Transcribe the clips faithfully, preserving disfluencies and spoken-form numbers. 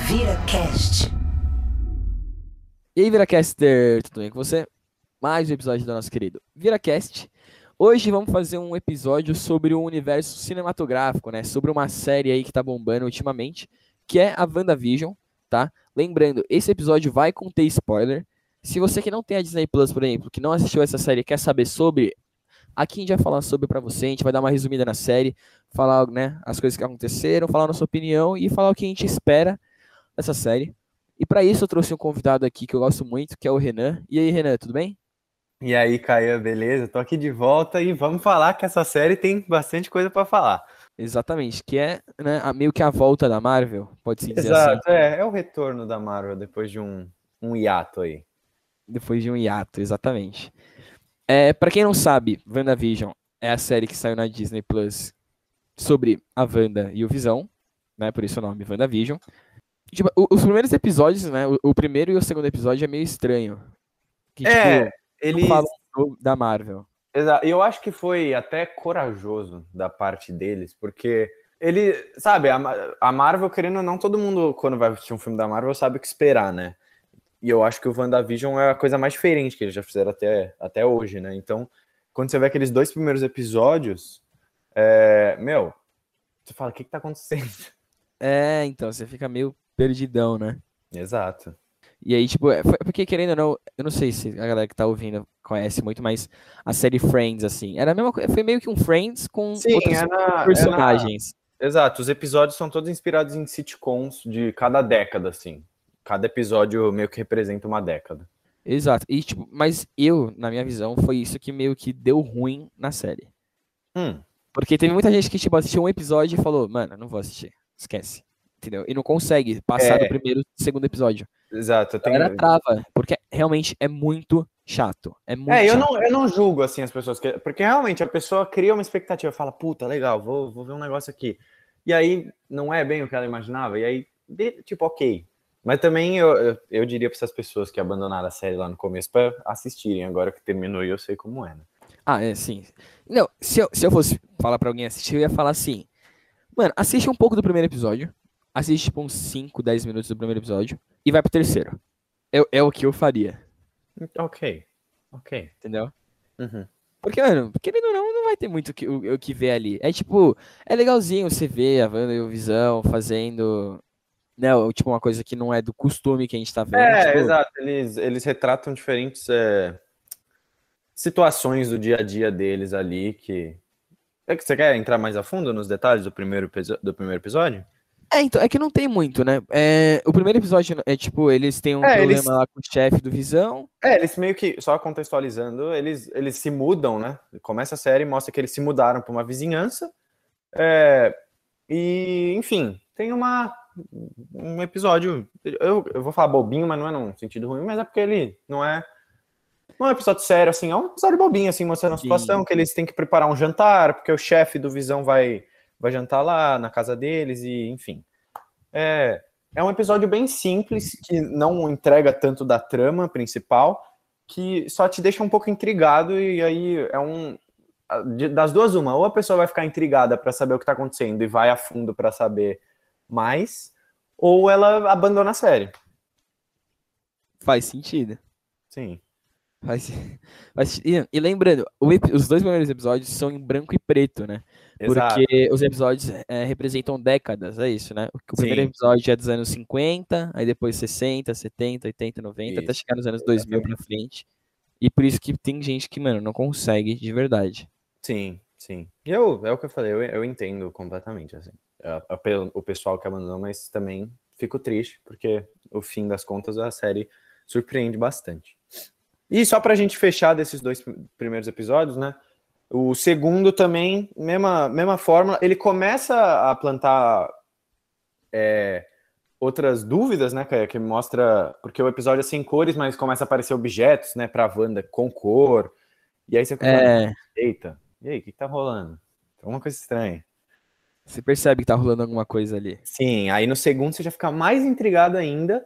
ViraCast. E aí, ViraCaster, tudo bem com você? Mais um episódio do nosso querido ViraCast. Hoje vamos fazer um episódio sobre o universo cinematográfico, né? Sobre uma série aí que tá bombando ultimamente, que é a WandaVision, tá? Lembrando, esse episódio vai conter spoiler. Se você que não tem a Disney Plus, por exemplo, que não assistiu essa série e quer saber sobre, aqui a gente vai falar sobre pra você, a gente vai dar uma resumida na série, falar, né, as coisas que aconteceram, falar a nossa opinião e falar o que a gente espera dessa série. E para isso eu trouxe um convidado aqui que eu gosto muito, que é o Renan. E aí, Renan, tudo bem? E aí, Caio, beleza? Tô aqui de volta e vamos falar que essa série tem bastante coisa pra falar. Exatamente, que é, né, a- meio que a volta da Marvel, pode-se dizer assim, Exato, é, é o retorno da Marvel depois de um, um hiato aí. depois de um hiato, exatamente. É, para quem não sabe, WandaVision é a série que saiu na Disney Plus sobre a Wanda e o Visão, né, por isso o nome WandaVision. Tipo, o- os primeiros episódios, né, o, o primeiro e o segundo episódio é meio estranho, que É, tipo, não eles. falam do- da Marvel. Exato, eu acho que foi até corajoso da parte deles, porque ele, sabe, a, Ma- a Marvel, querendo ou não, todo mundo, quando vai assistir um filme da Marvel, sabe o que esperar, né? E eu acho que o WandaVision é a coisa mais diferente que eles já fizeram até, até hoje, né? Então, quando você vê aqueles dois primeiros episódios, é, meu, você fala, o que que tá acontecendo? É, então, você fica meio perdidão, né? Exato. E aí, tipo, é, foi- porque querendo ou não, eu não sei se a galera que tá ouvindo conhece muito, mas a série Friends, assim, era a mesma coisa, foi meio que um Friends com Sim, outros é na, é personagens. na... Exato, os episódios são todos inspirados em sitcoms de cada década, assim. Cada episódio meio que representa uma década. Exato. E, tipo, mas eu, na minha visão, foi isso que meio que deu ruim na série. Hum, Porque teve muita gente que, tipo, assistiu um episódio e falou, mano, não vou assistir, esquece. Entendeu? E não consegue passar do é, primeiro e segundo episódio. exato. Eu A galera tenho... trava, porque realmente é muito chato. É muito É, eu chato. não, eu não julgo, assim, as pessoas, que... porque realmente a pessoa cria uma expectativa, fala, puta, legal, vou, vou ver um negócio aqui. E aí não é bem o que ela imaginava, e aí, de- tipo, ok. Mas também eu, eu, eu diria para essas pessoas que abandonaram a série lá no começo para assistirem, agora que terminou e eu sei como é, né? Ah, é, sim. Não, se eu, se eu fosse falar pra alguém assistir, eu ia falar assim, mano, assiste um pouco do primeiro episódio, assiste tipo uns cinco, dez minutos do primeiro episódio e vai pro terceiro. É, é o que eu faria, Ok, ok. entendeu? Uhum. Porque, mano, querendo ou não, não vai ter muito o que, o, o que ver ali. É tipo, é legalzinho você ver a Wanda e o Visão fazendo, né, o- tipo uma coisa que não é do costume que a gente tá vendo, É, tipo, exato. Eles, eles retratam diferentes é, situações do dia a dia deles ali que. É que você quer entrar mais a fundo nos detalhes do primeiro, episo- do primeiro episódio? é, então, é que não tem muito, né? É, o primeiro episódio é tipo, eles têm um É, eles, problema lá com o chefe do Visão. é, eles meio que, só contextualizando, eles, eles se mudam, né? Começa a série e mostra que eles se mudaram para uma vizinhança. É, e, enfim, tem uma, um episódio. Eu, eu vou falar bobinho, mas não é num sentido ruim, mas é porque ele não é. Não é um episódio sério, assim, é um episódio bobinho, assim, mostrando a situação Sim. que eles têm que preparar um jantar, porque o chefe do Visão vai, vai jantar lá na casa deles, e enfim. É, é um episódio bem simples, que não entrega tanto da trama principal, que só te deixa um pouco intrigado, e aí é um. Das duas, uma, ou a pessoa vai ficar intrigada para saber o que tá acontecendo e vai a fundo para saber mais, ou ela abandona a série. Faz sentido. Sim. Faz, faz- e, e lembrando, o epi- os dois primeiros episódios são em branco e preto, né? Exato. Porque os episódios é, representam décadas, é isso, né? O, o primeiro Sim. episódio é dos anos cinquenta, aí depois sessenta, setenta, oitenta, noventa, até Isso. chegar nos anos dois mil pra Exatamente. frente. E por isso que tem gente que, mano, não consegue de verdade. Sim, sim. E eu, é o que eu falei, eu, eu entendo completamente, assim. É, é pelo- o pessoal que abandonou, mas também fico triste, porque no fim das contas a série surpreende bastante. E só pra gente fechar desses dois primeiros episódios, né? O segundo também, mesma, mesma fórmula, ele começa a plantar é, outras dúvidas, né? Que, que mostra. Porque o episódio é sem cores, mas começa a aparecer objetos, né, pra Wanda com cor. E aí você fica falando, É, eita, e aí, o que, que tá rolando? Tem uma coisa estranha. você percebe que tá rolando alguma coisa ali. Sim, aí no segundo você já fica mais intrigado ainda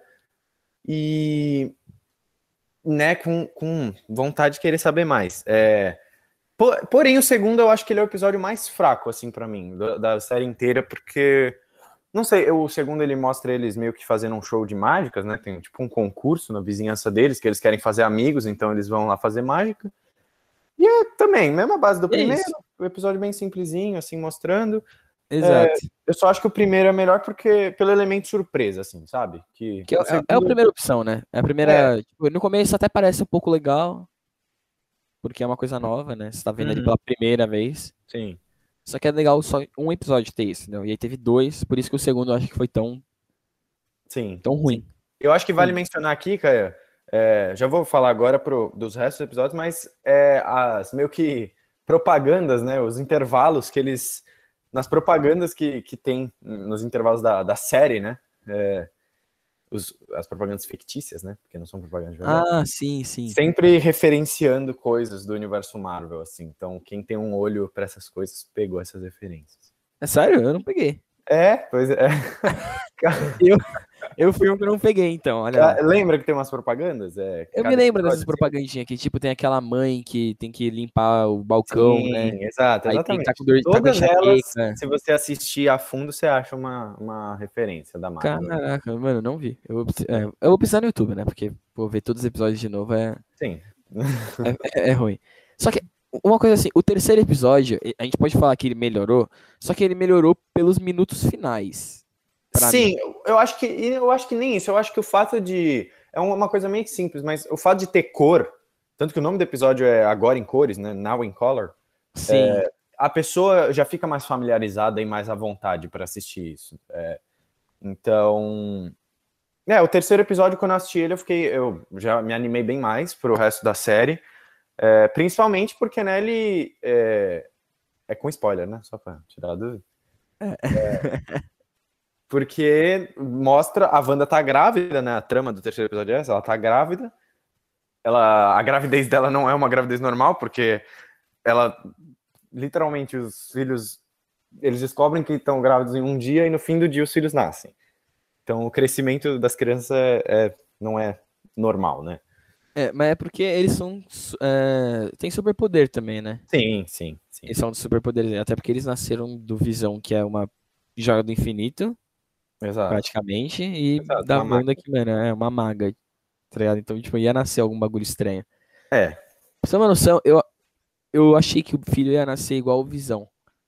e, né, com, com vontade de querer saber mais. É, por- porém, o segundo eu acho que ele é o episódio mais fraco, assim, pra mim, da, da série inteira, porque Não sei, o segundo ele mostra eles meio que fazendo um show de mágicas, né? Tem tipo um concurso na vizinhança deles, que eles querem fazer amigos, então eles vão lá fazer mágica. E é também, mesma base do E é primeiro, isso. o episódio bem simplesinho, assim, mostrando. Exato. É, eu só acho que o primeiro é melhor porque pelo elemento surpresa, assim, sabe? Que, Que é, o é- é a segundo, primeira opção, né? É a é, primeira. Tipo, no começo até parece um pouco legal, porque é uma coisa nova, né? Você tá vendo ali uhum, pela primeira vez. sim, Só que é legal só um episódio ter isso, entendeu? E aí teve dois, por isso que o segundo eu acho que foi tão, sim, tão sim. ruim. Eu acho que vale Ruim. mencionar aqui, Caio, é, já vou falar agora pro, dos restos dos episódios, mas é, as meio que propagandas, né? Os intervalos que eles. Nas propagandas que, que tem nos intervalos da, da série, né? É, os, as propagandas fictícias, né? Porque não são propagandas de verdade. Ah, sim, sim. Sempre referenciando coisas do universo Marvel, assim. Então, quem tem um olho para essas coisas pegou essas referências. É sério? Eu não peguei. É, pois é. Eu, eu fui um que não peguei, então, olha lá. Lembra que tem umas propagandas? É, Eu me cada lembro dessas episódio, assim. propagandinhas que, tipo, tem aquela mãe que tem que limpar o balcão, né? Sim, exato, Aí tem que tá exatamente. com dor, tá com Todas elas, enxaqueca. se você assistir a fundo, você acha uma, uma referência da Marvel. Caraca, mano, eu não vi. Eu vou, precis- é, eu vou precisar no YouTube, né? Porque, pô, ver todos os episódios de novo é, Sim. é, é ruim. Só que, uma coisa assim, o terceiro episódio, a gente pode falar que ele melhorou, só que ele melhorou pelos minutos finais. Pra Sim, mim. eu acho que e eu acho que nem isso. Eu acho que o fato de é uma coisa meio simples, mas o fato de ter cor, tanto que o nome do episódio é Agora em Cores, né? Now in Color. Sim. A pessoa já fica mais familiarizada e mais à vontade para assistir isso. É, então, é, o terceiro episódio, quando eu assisti ele, eu fiquei, eu já me animei bem mais pro resto da série, é, principalmente porque, né, ele é, é com spoiler, né? Só para tirar a dúvida. É, porque mostra a Wanda tá grávida, né? A trama do terceiro episódio é essa, ela tá grávida. Ela, a gravidez dela não é uma gravidez normal, porque ela literalmente os filhos eles descobrem que estão grávidos em um dia e no fim do dia os filhos nascem. Então o crescimento das crianças é, é, não é normal, né? É, mas é porque eles são. su- É, tem superpoder também, né? Sim, sim, sim. Eles são de superpoderes. Até porque eles nasceram do Visão, que é uma joia do infinito, Exato. praticamente, e Exato, da uma Wanda, que, mano, é uma maga, tá ligado? Então, tipo, ia nascer algum bagulho estranho. É. Pra você ter uma noção, eu, eu achei que o filho ia nascer igual o Visão,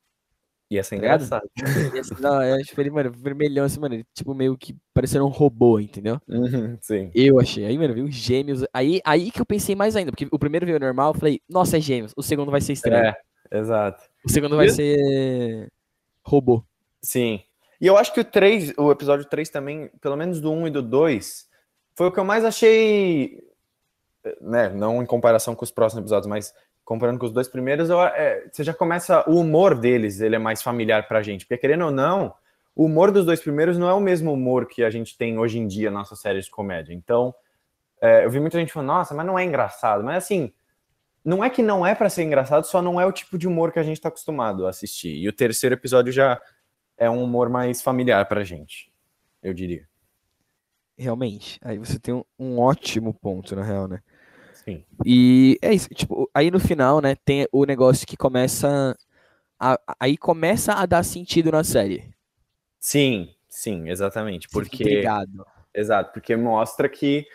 Ia ser tá ligado? engraçado. Ia ser, não, é, tipo, ele, mano, vermelhão, assim, mano, ele, tipo, meio que parecendo um robô, entendeu? Uhum, sim. Eu achei. Aí, mano, viu gêmeos. Aí, aí que eu pensei mais ainda, porque o primeiro veio normal, eu falei, nossa, é gêmeos. O segundo vai ser estranho. É, exato. O segundo vai ser robô. Sim. E eu acho que o três, o episódio três também, pelo menos do um e do dois, foi o que eu mais achei, né, não em comparação com os próximos episódios, mas comparando com os dois primeiros, eu, é, você já começa, o humor deles, ele é mais familiar pra gente, porque querendo ou não, o humor dos dois primeiros não é o mesmo humor que a gente tem hoje em dia nas nossas séries de comédia. Então, é, eu vi muita gente falando, nossa, mas não é engraçado. Mas assim, não é que não é pra ser engraçado, só não é o tipo de humor que a gente tá acostumado a assistir. E o terceiro episódio já é um humor mais familiar pra gente, eu diria. Realmente. Aí você tem um, um ótimo ponto, na real, né? Sim. E é isso. Tipo, aí no final, né, tem o negócio que começa. A, aí começa a dar sentido na série. Sim, sim, exatamente. Você fica Porque. intrigado. Exato, porque mostra que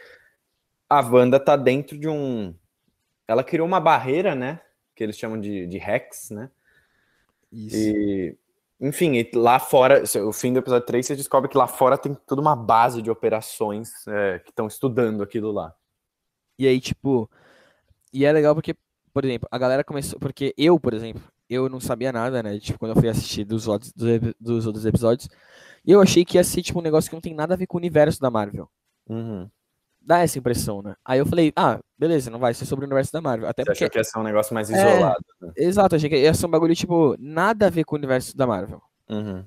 a Wanda tá dentro de um. Ela criou uma barreira, né? Que eles chamam de, de Hex, né? Isso. E. Enfim, e lá fora, o fim do episódio três, você descobre que lá fora tem toda uma base de operações é, que estão estudando aquilo lá. E aí, tipo. E é legal porque, por exemplo, a galera começou. Porque eu, por exemplo, eu não sabia nada, né? Tipo, quando eu fui assistir dos outros, dos, ep- dos outros episódios. E eu achei que ia ser, tipo, um negócio que não tem nada a ver com o universo da Marvel. Uhum. Dá essa impressão, né? Aí eu falei, ah, beleza, não vai ser sobre o universo da Marvel. Até Você achou porque. que ia ser um negócio mais É, isolado, né? exato, achei que ia ser um bagulho, tipo, nada a ver com o universo da Marvel. Uhum.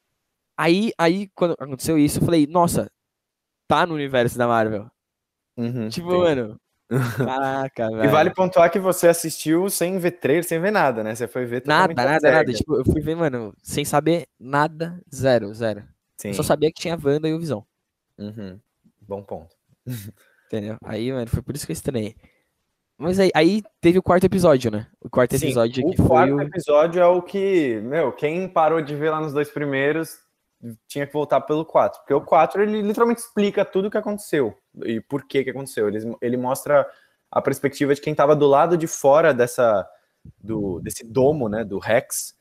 Aí, aí, quando aconteceu isso, eu falei, nossa, tá no universo da Marvel. Uhum, Tipo, entendi. mano, caraca, E vale velho. pontuar que você assistiu sem ver trailer, sem ver nada, né? Você foi ver Nada, totalmente às nada, nada. cegas. Tipo, eu fui ver, mano, sem saber nada, zero, zero. Eu só Sim. sabia que tinha a Wanda e o Visão, Uhum. Bom ponto. entendeu? Aí, mano, foi por isso que eu estranhei. Mas aí, aí teve o quarto episódio, né? O quarto Sim, episódio o que foi quarto o... episódio é o que, meu, quem parou de ver lá nos dois primeiros tinha que voltar pelo quatro, porque o quatro ele literalmente explica tudo o que aconteceu e por que que aconteceu. Ele, ele mostra a perspectiva de quem estava do lado de fora dessa, do, desse domo, né, do Rex,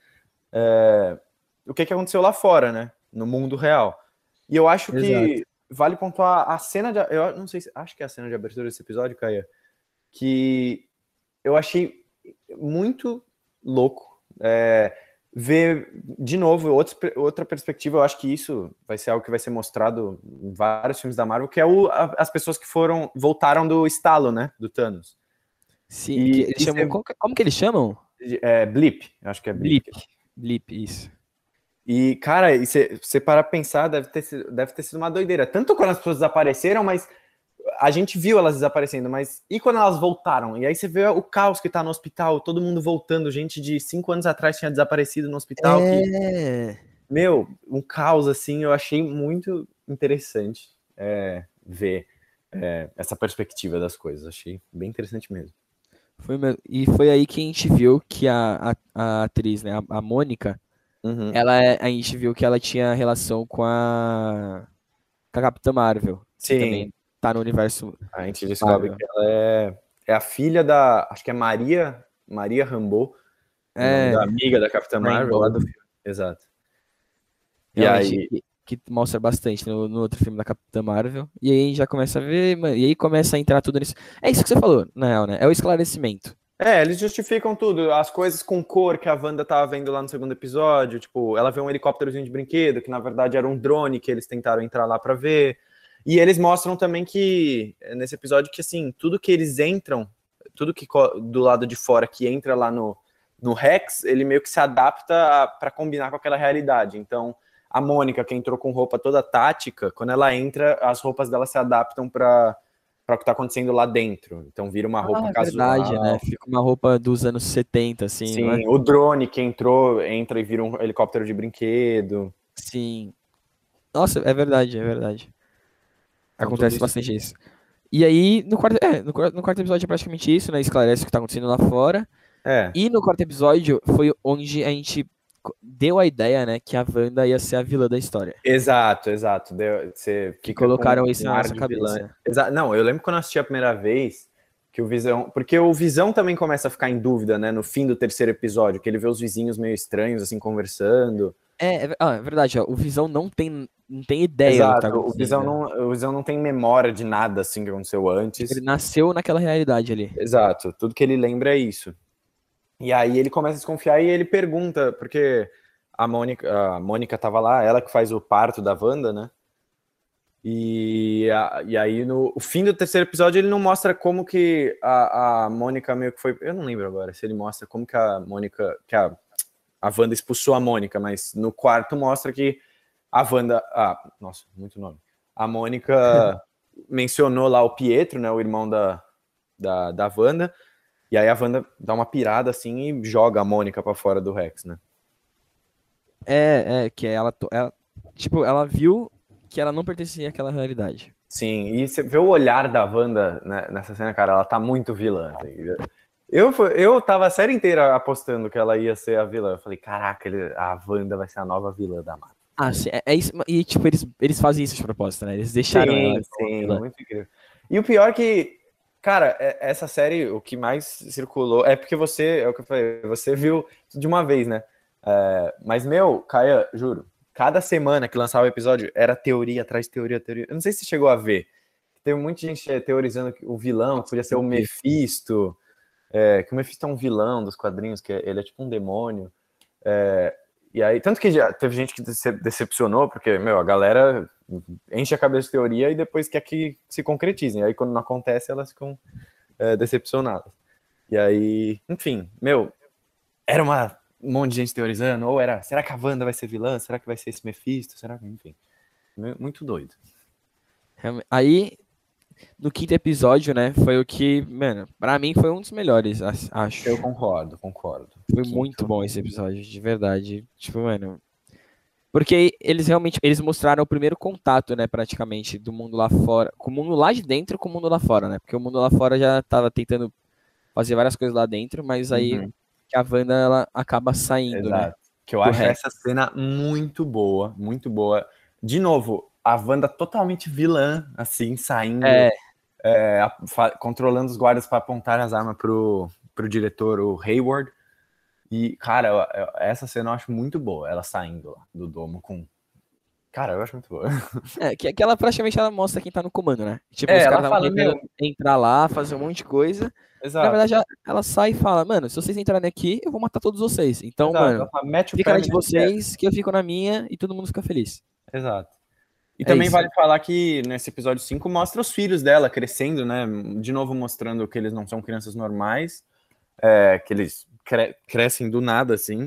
é, o que que aconteceu lá fora, né, no mundo real. E eu acho Exato. que vale pontuar a cena de, eu não sei se, acho que é a cena de abertura desse episódio, Caia, que eu achei muito louco, é, ver de novo outro, outra perspectiva. Eu acho que isso vai ser algo que vai ser mostrado em vários filmes da Marvel, que é o, a, as pessoas que foram voltaram do estalo, né, do Thanos. Sim, E, que eles e chamam, cê, como, que- como que eles chamam? é, Blip, acho que é Blip. Blip. Blip, isso. E, cara, e você para pensar, deve ter, sido, deve ter sido uma doideira. Tanto quando as pessoas desapareceram, mas a gente viu elas desaparecendo, mas e quando elas voltaram? E aí você vê o caos que tá no hospital, todo mundo voltando, gente de cinco anos atrás tinha desaparecido no hospital. É... Que, meu, um caos assim, eu achei muito interessante é, ver é, essa perspectiva das coisas. Achei bem interessante mesmo. Foi mesmo. E foi aí que a gente viu que a, a, a atriz, né, a, a Mônica, Uhum. ela, é- a gente viu que ela tinha relação com a, com a Capitã Marvel, que Sim, também tá no universo a gente descobre Marvel. que ela é, é a filha da, acho que é Maria, Maria Rambeau, o nome É, da amiga da Capitã Marvel lá Rainbow. do filme. Exato. E Realmente, aí, que, que mostra bastante no, no outro filme da Capitã Marvel. E aí a gente já começa a ver, mano, e aí começa a entrar tudo nisso. É isso que você falou, na real, né? É o esclarecimento. é, eles justificam tudo, as coisas com cor que a Wanda tava vendo lá no segundo episódio, tipo, ela vê um helicópterozinho de brinquedo, que na verdade era um drone que eles tentaram entrar lá pra ver. E eles mostram também que, nesse episódio, que assim, tudo que eles entram, tudo que do lado de fora que entra lá no, no Rex, ele meio que se adapta para combinar com aquela realidade. Então, a Mônica, que entrou com roupa toda tática, quando ela entra, as roupas dela se adaptam para para o que está acontecendo lá dentro. Então vira uma roupa Ah, é casual. verdade, né? Fica uma roupa dos anos setenta, assim, não é? Sim, o drone que entrou, entra e vira um helicóptero de brinquedo. Sim. Nossa, é verdade, é verdade. Então tudo Acontece isso. bastante isso. E aí, no quarto, é, no, quarto- no quarto episódio é praticamente isso, né? Esclarece o que tá acontecendo lá fora. É, E no quarto episódio foi onde a gente co- deu a ideia, né, que a Wanda ia ser a vilã da história. exato, exato. Deu- Você Que fica com colocaram isso um na ar nossa de vilã. cabeça. Exa- Não, eu lembro quando eu assisti a primeira vez que o Visão. Porque o Visão também começa a ficar em dúvida, né? No fim do terceiro episódio, que ele vê os vizinhos meio estranhos, assim, conversando. É, é, ver- ah, é verdade, ó, o Visão não tem, não tem ideia do que tá Exato, o Visão acontecendo. não, o Visão não tem memória de nada assim que aconteceu Tipo, ele antes. nasceu naquela realidade ali. Exato, tudo que ele lembra é isso. E aí ele começa a desconfiar e ele pergunta, porque a Mônica, a Mônica tava lá, ela que faz o parto da Wanda, né? E, a- e aí no o fim do terceiro episódio ele não mostra como que a, a Mônica meio que foi. Eu não lembro agora se ele mostra como que a Mônica. Que a, a Wanda expulsou a Mônica, mas no quarto mostra que a Wanda. Ah, nossa, muito nome. A Mônica mencionou lá o Pietro, né? O irmão da, da, da Wanda. E aí a Wanda dá uma pirada assim e joga a Mônica pra fora do Rex, né? É, é, que ela, to- ela, tipo, ela viu que ela não pertencia àquela realidade. Sim, e você vê o olhar da Wanda, né, nessa cena, cara, ela tá muito vilã. Tá ligado? Eu, fui- eu tava a série inteira apostando que ela ia ser a vilã. Eu falei, caraca, ele- a Wanda vai ser a nova vilã da Marvel. Ah, sim, é, é isso, e tipo, eles, eles fazem isso de propósito, né? Eles deixaram ela Sim, como sim, vilã. muito incrível. E o pior que, cara, é- essa série, o que mais circulou, é porque você, é o que eu falei, você viu de uma vez, né? É, mas, meu, Caia, juro, cada semana que lançava o episódio era teoria atrás de teoria, teoria. Eu não sei se você chegou a ver. Teve muita gente teorizando que o vilão que podia ser o eu vi. Mephisto, é, que o Mephisto é um vilão dos quadrinhos, que ele é tipo um demônio. É, e aí, tanto que já teve gente que se decepcionou, porque, meu, a galera enche a cabeça de teoria e depois quer que se concretizem. Aí, quando não acontece, elas ficam é, decepcionadas. E aí, enfim, meu, era uma, um monte de gente teorizando, ou era, será que a Wanda vai ser vilã? Será que vai ser esse Mephisto? Será que, enfim, muito doido. Realme- Aí, no quinto episódio, né, foi o que, mano, pra mim foi um dos melhores, as- acho. Eu concordo, concordo. Foi Quinto. muito bom esse episódio, de verdade. Tipo, mano. Porque eles realmente, eles mostraram o primeiro contato, né, praticamente, do mundo lá fora, com o mundo lá de dentro com o mundo lá fora, né? Porque o mundo lá fora já tava tentando fazer várias coisas lá dentro, mas aí Uhum. que a Wanda, ela acaba saindo, né? Exato. Que eu acho Rex. Essa cena muito boa, muito boa. De novo, a Wanda totalmente vilã, assim, saindo, é. É, controlando os guardas para apontar as armas pro, pro diretor, o Hayward. E, cara, eu, eu, essa cena eu acho muito boa, ela saindo lá do domo com... Cara, eu acho muito boa. É, que, que ela praticamente ela mostra quem tá no comando, né? Tipo, é, os caras estavam tentando meu... entrar lá, fazer um monte de coisa. Exato. Na verdade, ela, ela sai e fala, mano, se vocês entrarem aqui, eu vou matar todos vocês. Então, Exato. mano, fala, fica na de vocês, que eu fico na minha, e todo mundo fica feliz. Exato. E é também isso. Vale falar que nesse episódio cinco mostra os filhos dela crescendo, né? De novo mostrando que eles não são crianças normais, é, que eles cre- crescem do nada, assim.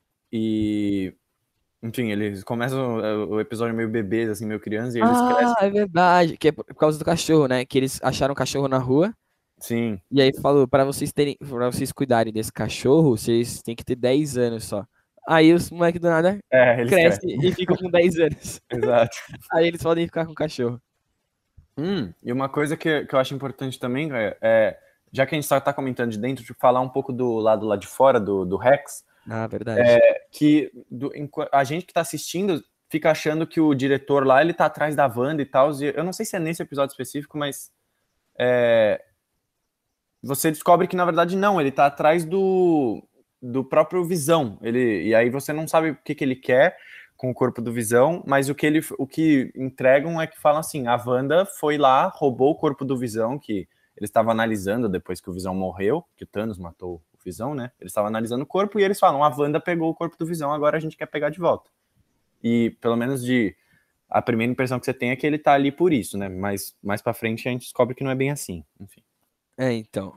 E, enfim, eles começam o episódio meio bebês, assim, meio crianças, e eles ah, crescem. Ah, é verdade, que é por causa do cachorro, né? Que eles acharam um cachorro na rua. Sim. E aí falou, para vocês terem, para vocês cuidarem desse cachorro, vocês têm que ter dez anos só. Aí os moleques do nada é, crescem e ficam com dez anos. Exato. Aí eles podem ficar com o cachorro. Hum, e uma coisa que, que eu acho importante também, é, é já que a gente só tá comentando de dentro, de falar um pouco do lado lá de fora do, do Rex. Ah, verdade. É, que do, a gente que tá assistindo fica achando que o diretor lá, ele tá atrás da Wanda e tal. E eu não sei se é nesse episódio específico, mas é, você descobre que, na verdade, não. Ele tá atrás do, do próprio Visão. Ele, e aí você não sabe o que, que ele quer com o corpo do Visão, mas o que, ele, o que entregam é que falam assim, a Wanda foi lá, roubou o corpo do Visão, que eles estavam analisando depois que o Visão morreu, que o Thanos matou o Visão, né? Eles estavam analisando o corpo e eles falam, a Wanda pegou o corpo do Visão, agora a gente quer pegar de volta. E pelo menos de a primeira impressão que você tem é que ele tá ali por isso, né? Mas mais pra frente a gente descobre que não é bem assim, enfim. É, então.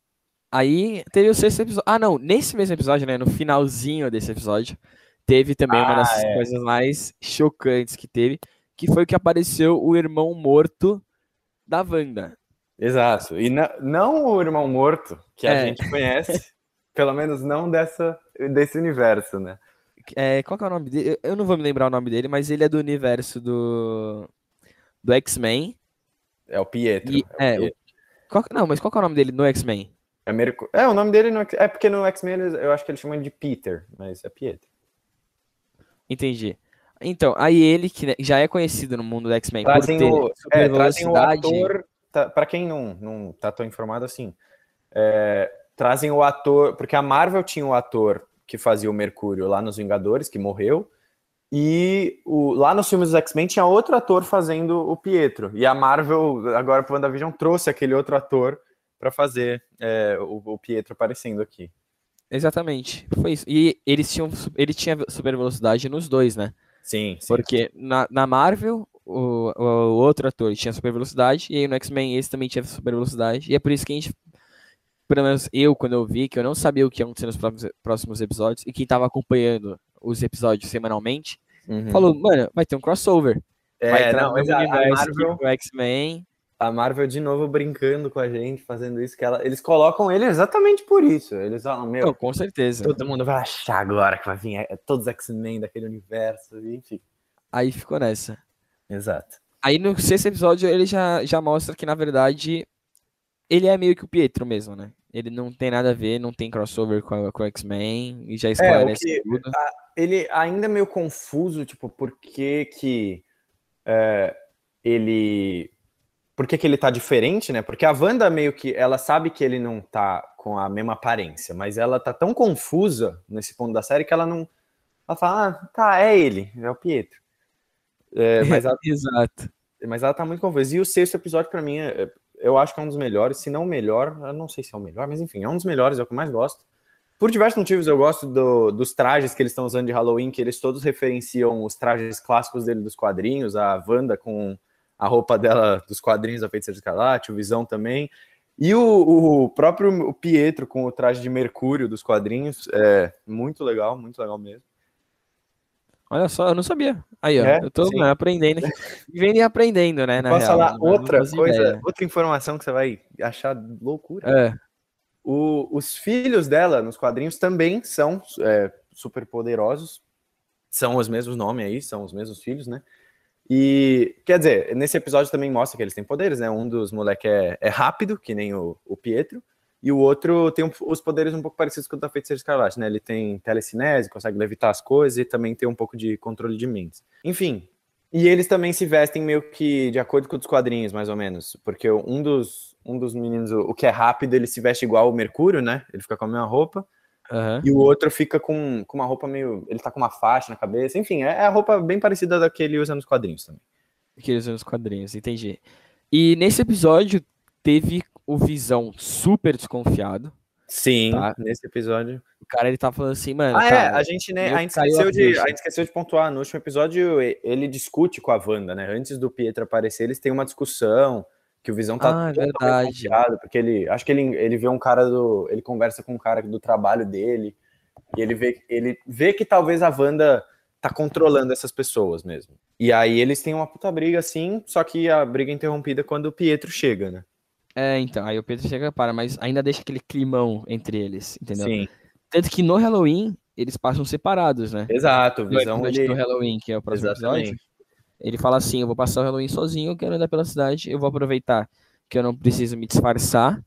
Aí teve o sexto episódio. Ah, não, nesse mesmo episódio, né? No finalzinho desse episódio, teve também ah, uma das é. coisas mais chocantes que teve, que foi que apareceu o irmão morto da Wanda. Exato. E na, não o irmão morto que a é. gente conhece, pelo menos não dessa, desse universo, né? É, qual que é o nome dele? Eu não vou me lembrar o nome dele, mas ele é do universo do, do X-Men. É o Pietro. E, é, o Pietro. É, qual, não, mas qual que é o nome dele no X-Men? É, Merc... é, o nome dele no... é porque no X-Men eu acho que eles chamam de Peter, mas é Pietro. Entendi. Então, aí ele, que já é conhecido no mundo do X-Men por ter o, é, trazem o ator, tá, pra quem não, não tá tão informado assim, é, trazem o ator, porque a Marvel tinha o ator que fazia o Mercúrio lá nos Vingadores, que morreu, e o, lá nos filmes dos X-Men tinha outro ator fazendo o Pietro, e a Marvel, agora pro WandaVision, trouxe aquele outro ator para fazer é, o, o Pietro aparecendo aqui. Exatamente, foi isso. E eles tinham, ele tinha super velocidade nos dois, né? Sim, sim. Porque na, na Marvel, o, o, o outro ator tinha super velocidade, e aí no X-Men esse também tinha super velocidade, e é por isso que a gente, pelo menos eu, quando eu vi, que eu não sabia o que ia acontecer nos próximos, próximos episódios, e quem tava acompanhando os episódios semanalmente, uhum. falou, mano, vai ter um crossover. É, vai entrar não, no universo Marvel... do X-Men. A Marvel de novo brincando com a gente, fazendo isso, que ela, eles colocam ele exatamente por isso. Eles falam, meu, não, com certeza. Todo mundo vai achar agora que vai vir é, todos os X-Men daquele universo, enfim. Aí ficou nessa. Exato. Aí no sexto episódio ele já, já mostra que, na verdade, ele é meio que o Pietro mesmo, né? Ele não tem nada a ver, não tem crossover com, com o X-Men, e já esclarece é, tudo. A, ele ainda é meio confuso, tipo, por que que é, ele... Por que que ele tá diferente, né? Porque a Wanda meio que, ela sabe que ele não tá com a mesma aparência, mas ela tá tão confusa nesse ponto da série que ela não... Ela fala, ah, tá, é ele, é o Pietro. É, mas ela, Exato. Mas ela tá muito confusa. E o sexto episódio, pra mim, é, eu acho que é um dos melhores, se não o melhor, eu não sei se é o melhor, mas enfim, é um dos melhores, é o que eu mais gosto. Por diversos motivos, eu gosto do, dos trajes que eles estão usando de Halloween, que eles todos referenciam os trajes clássicos dele dos quadrinhos, a Wanda com a roupa dela dos quadrinhos, a Feiticeira Escarlate, o Visão também, e o, o próprio Pietro com o traje de Mercúrio dos quadrinhos, é muito legal, muito legal mesmo. Olha só, eu não sabia. Aí, ó, é, eu tô sim. aprendendo, vivendo e aprendendo, né, na Posso real. falar outra coisa, ideia. outra informação que você vai achar loucura? É. O, os filhos dela nos quadrinhos também são é, super poderosos, são os mesmos nomes aí, são os mesmos filhos, né? E, quer dizer, nesse episódio também mostra que eles têm poderes, né? Um dos moleques é, é rápido, que nem o, o Pietro, e o outro tem um, os poderes um pouco parecidos com o da Feiticeira Escarlate, né? Ele tem telecinese, consegue levitar as coisas e também tem um pouco de controle de mentes. Enfim, e eles também se vestem meio que de acordo com os quadrinhos, mais ou menos, porque um dos, um dos meninos, o que é rápido, ele se veste igual o Mercúrio, né? Ele fica com a mesma roupa. Uhum. E o outro fica com, com uma roupa meio... Ele tá com uma faixa na cabeça. Enfim, é a roupa bem parecida da que ele usa nos quadrinhos também. Que ele usa nos quadrinhos, entendi. E nesse episódio teve o Visão super desconfiado. Sim, tá? Nesse episódio. O cara, ele tá falando assim, mano... Ah, cara, é, a gente, né, a gente, esqueceu de, a gente esqueceu de pontuar. No último episódio, ele discute com a Wanda, né? Antes do Pietro aparecer, eles têm uma discussão... Que o Visão tá ah, verdade. porque ele, acho que ele, ele vê um cara do, ele conversa com um cara do trabalho dele, e ele vê, ele vê que talvez a Wanda tá controlando essas pessoas mesmo. E aí eles têm uma puta briga assim, só que a briga é interrompida quando o Pietro chega, né? É, então, aí o Pietro chega, para, mas ainda deixa aquele climão entre eles, entendeu? Sim. Tanto que no Halloween, eles passam separados, né? Exato, o Visão, no ele... do Halloween, que é o próximo Exatamente. episódio. Ele fala assim, eu vou passar o Halloween sozinho, eu quero andar pela cidade, eu vou aproveitar que eu não preciso me disfarçar,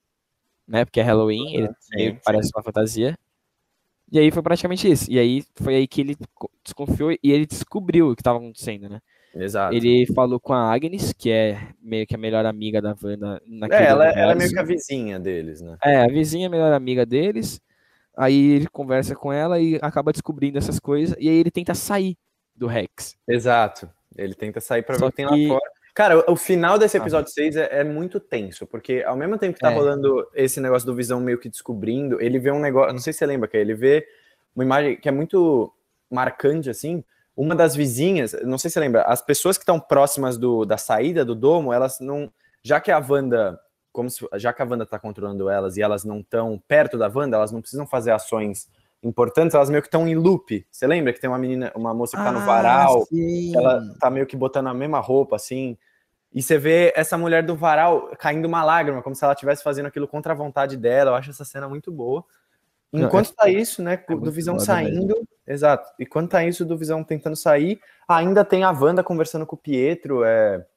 né, porque é Halloween, ele sim, parece sim. uma fantasia. E aí foi praticamente isso. E aí foi aí que ele desconfiou e ele descobriu o que estava acontecendo, né? Exato. Ele falou com a Agnes, que é meio que a melhor amiga da Wanda naquele É, ela, ela é meio que a vizinha deles, né? É, a vizinha, a melhor amiga deles. Aí ele conversa com ela e acaba descobrindo essas coisas, e aí ele tenta sair do Rex. Exato. Ele tenta sair pra ver o que tem lá fora. Cara, o final desse episódio ah. seis é, é muito tenso, porque ao mesmo tempo que tá é. rolando esse negócio do Visão meio que descobrindo, ele vê um negócio, não sei se você lembra, que ele vê uma imagem que é muito marcante, assim, uma das vizinhas, não sei se você lembra, as pessoas que estão próximas do, da saída do domo, elas não, já que a Wanda, como se, já que a Wanda tá controlando elas e elas não estão perto da Wanda, elas não precisam fazer ações importantes, elas meio que estão em loop. Você lembra que tem uma menina, uma moça que tá no varal, ah, sim. ela tá meio que botando a mesma roupa, assim, e você vê essa mulher do varal caindo uma lágrima, como se ela estivesse fazendo aquilo contra a vontade dela. Eu acho essa cena muito boa. Enquanto não, é, tá isso, né, é do Visão saindo, mesmo. Exato, e quando tá isso do Visão tentando sair, ainda tem a Wanda conversando com o Pietro, é...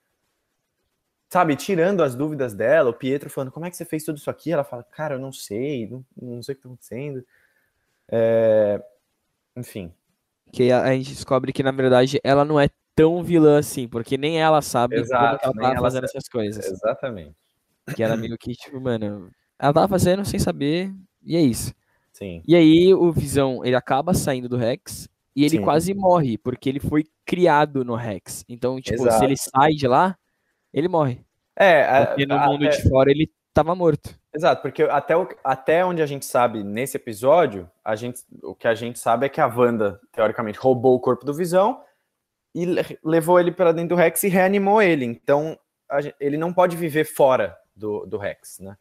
sabe, tirando as dúvidas dela, o Pietro falando, como é que você fez tudo isso aqui? Ela fala, cara, eu não sei, não, não sei o que tá acontecendo. É... Enfim. Que a, a gente descobre que, na verdade, ela não é tão vilã assim, porque nem ela sabe Exato, como ela tava fazendo sabe. essas coisas. Exatamente. Que era meio que, tipo, mano, ela tava fazendo sem saber, e é isso. Sim. E aí o Visão, ele acaba saindo do Rex, e ele Sim. quase morre, porque ele foi criado no Rex. Então, tipo, Exato. se ele sai de lá, ele morre. É, porque a, no a, mundo até... de fora ele tava morto. Exato, porque até, o, até onde a gente sabe nesse episódio, a gente, o que a gente sabe é que a Wanda, teoricamente, roubou o corpo do Visão e levou ele para dentro do Rex e reanimou ele. Então, a, ele não pode viver fora do, do Rex, né?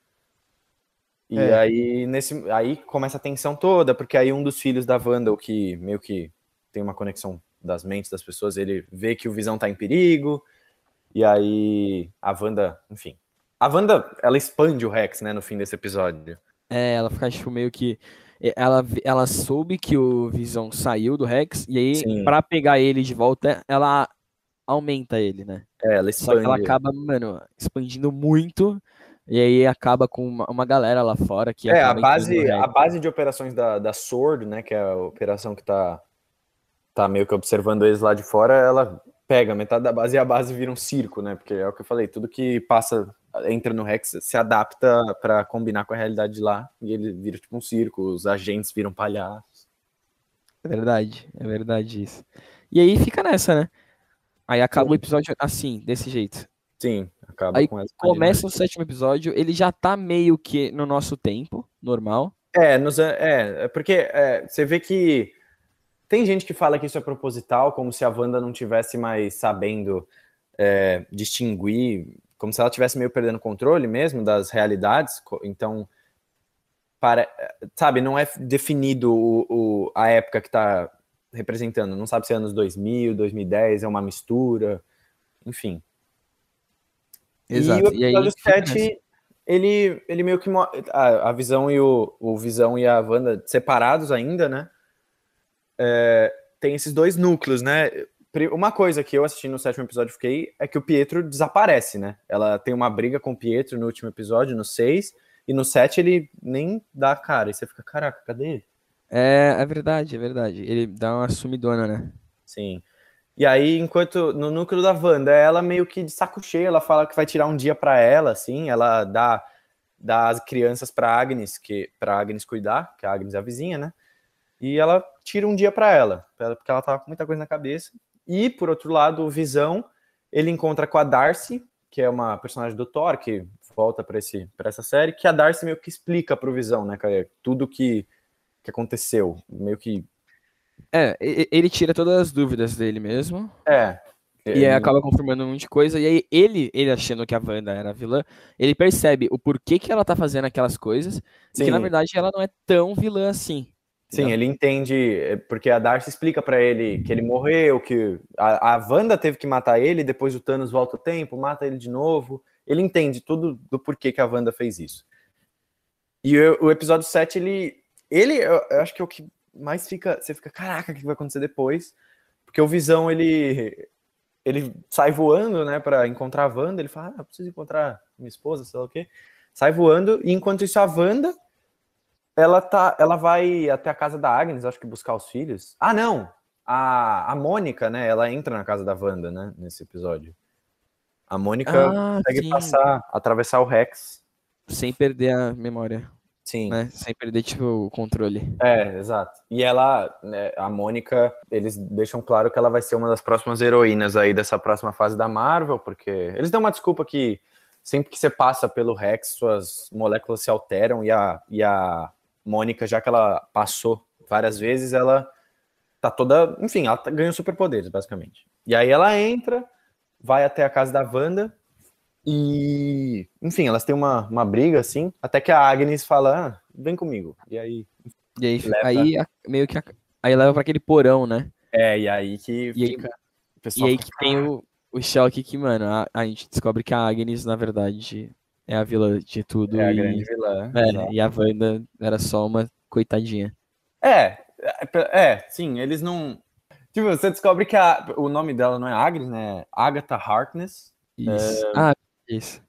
E é. aí, nesse, aí começa a tensão toda, porque aí um dos filhos da Wanda, o que meio que tem uma conexão das mentes das pessoas, ele vê que o Visão tá em perigo, e aí a Wanda, enfim... A Wanda, ela expande o Rex, né, no fim desse episódio. É, ela fica, tipo, meio que... Ela, ela soube que o Visão saiu do Rex, e aí, Sim. pra pegar ele de volta, ela aumenta ele, né? É, ela expande. Só que ela acaba, mano, expandindo muito, e aí acaba com uma, uma galera lá fora que... É, a base, a base de operações da, da Sword, né, que é a operação que tá, tá meio que observando eles lá de fora, ela pega metade da base e a base vira um circo, né? Porque é o que eu falei, tudo que passa... entra no Rex, se adapta para combinar com a realidade de lá, e ele vira tipo um circo, os agentes viram palhaços. É verdade, é verdade isso. E aí fica nessa, né? Aí acaba Sim. o episódio assim, desse jeito. Sim, acaba aí com essa. Começa o sétimo episódio, ele já tá meio que no nosso tempo, normal. É, nos, é porque é, você vê que tem gente que fala que isso é proposital, como se a Wanda não tivesse mais sabendo é, distinguir, como se ela estivesse meio perdendo controle mesmo das realidades, então, para, sabe, não é definido o, o, a época que está representando, não sabe se é anos dois mil, dois mil e dez, é uma mistura, enfim. Exato. E o episódio sete, ele, ele meio que, a, a Visão e o, o Visão e a Wanda separados ainda, né, é, tem esses dois núcleos, né. Uma coisa que eu assisti no sétimo episódio fiquei é que o Pietro desaparece, né? Ela tem uma briga com o Pietro no último episódio, no seis, E no sete ele nem dá a cara. E você fica, caraca, cadê ele? É, é verdade, é verdade. Ele dá uma sumidona, né? Sim. E aí, enquanto no núcleo da Wanda, ela meio que de saco cheio, ela fala que vai tirar um dia pra ela, assim, ela dá, dá as crianças pra Agnes, que, pra Agnes cuidar, que a Agnes é a vizinha, né? E ela tira um dia pra ela, porque ela tava com muita coisa na cabeça. E, por outro lado, o Visão, ele encontra com a Darcy, que é uma personagem do Thor, que volta pra, esse, pra essa série, que a Darcy meio que explica pro Visão, né, cara? Tudo que, que aconteceu, meio que... É, e- e- ele tira todas as dúvidas dele mesmo. É, E aí ele... acaba confirmando um monte de coisa. E aí ele, ele achando que a Wanda era a vilã, ele percebe o porquê que ela tá fazendo aquelas coisas. E que na Sim, verdade ela não é tão vilã assim. sim, Entendeu? ele entende, é, porque a Darcy explica pra ele que ele morreu, que a, a Wanda teve que matar ele, depois o Thanos volta o tempo, mata ele de novo. Ele entende tudo do porquê que a Wanda fez isso. E o, o episódio sete, ele, ele eu, eu acho que é o que mais fica, você fica, caraca, o que vai acontecer depois? Porque o Visão, ele, ele sai voando, né, pra encontrar a Wanda, ele fala, ah, preciso encontrar minha esposa, sei lá o quê. Sai voando, e enquanto isso a Wanda, ela, tá, ela vai até a casa da Agnes, acho que buscar os filhos. Ah, não! A, a Mônica, né? Ela entra na casa da Wanda, né? Nesse episódio. A Mônica Ah, consegue sim. passar, atravessar o Rex. Sem perder a memória, Sim. né? Sem perder, tipo, o controle. É, exato. E ela, né, a Mônica, eles deixam claro que ela vai ser uma das próximas heroínas aí dessa próxima fase da Marvel, porque eles dão uma desculpa que sempre que você passa pelo Rex, suas moléculas se alteram e a, e a Mônica, já que ela passou várias vezes, ela tá toda, enfim, ela tá, ganha superpoderes, basicamente. E aí ela entra, vai até a casa da Wanda e, enfim, elas têm uma, uma briga, assim, até que a Agnes fala, ah, vem comigo. E aí E aí, leva... aí a- meio que a- aí leva pra aquele porão, né? É, e aí que E aí, fica... O e pessoal aí fica... que tem o, o choque que, mano, a, a gente descobre que a Agnes, na verdade, é a vilã de É tudo a grande e, vilã, é, exato. e a Wanda era só uma coitadinha. É, é, é, sim, eles não... Tipo, você descobre que a, o nome dela não é Agnes, né? É Agatha Harkness. Isso. Ah, isso.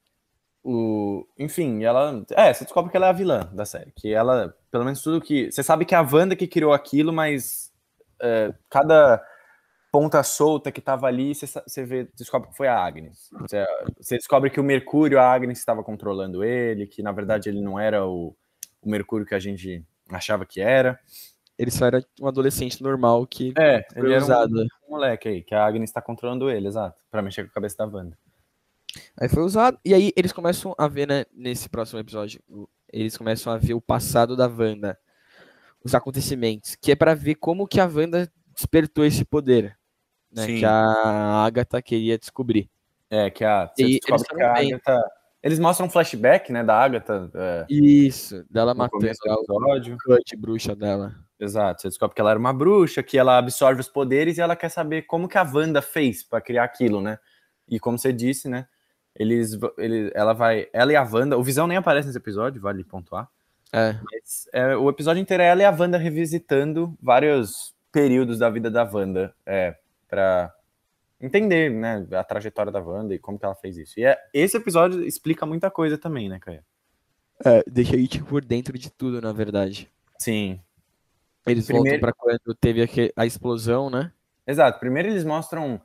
O, enfim, ela. É, você descobre que ela é a vilã da série. Que ela, pelo menos tudo que. Você sabe que é a Wanda que criou aquilo, mas é, cada ponta solta que tava ali, você, você vê, descobre que foi a Agnes. Você, você descobre que o Mercúrio, a Agnes estava controlando ele, que na verdade ele não era o, o Mercúrio que a gente achava que era. Ele só era um adolescente normal que É, foi ele era um, usado. um moleque aí, que a Agnes está controlando ele, exato, pra mexer com a cabeça da Wanda. Aí foi usado. E aí eles começam a ver, né, nesse próximo episódio, o- eles começam a ver o passado da Wanda, os acontecimentos, que é pra ver como que a Wanda despertou esse poder, né, que Sim. a Agatha queria descobrir. É, que a, E você aí eles descobre que foram a vendo Agatha. Eles mostram um flashback, né, da Agatha é, isso, dela no matando começo do lá o episódio. cut bruxa dela. Exato. Você descobre que ela era uma bruxa, que ela absorve os poderes e ela quer saber como que a Wanda fez para criar aquilo, né? E como você disse, né? Eles, ele, ela vai. Ela e a Wanda. O Visão nem aparece nesse episódio, vale pontuar. É, Mas, é, o episódio inteiro é ela e a Wanda revisitando vários períodos da vida da Wanda. É, pra entender, né, a trajetória da Wanda e como que ela fez isso. E é, esse episódio explica muita coisa também, né, Caio? é, deixa a gente por dentro de tudo, na verdade. Sim. Eles voltam Primeiro, pra quando teve aque- a explosão, né? exato. Primeiro eles mostram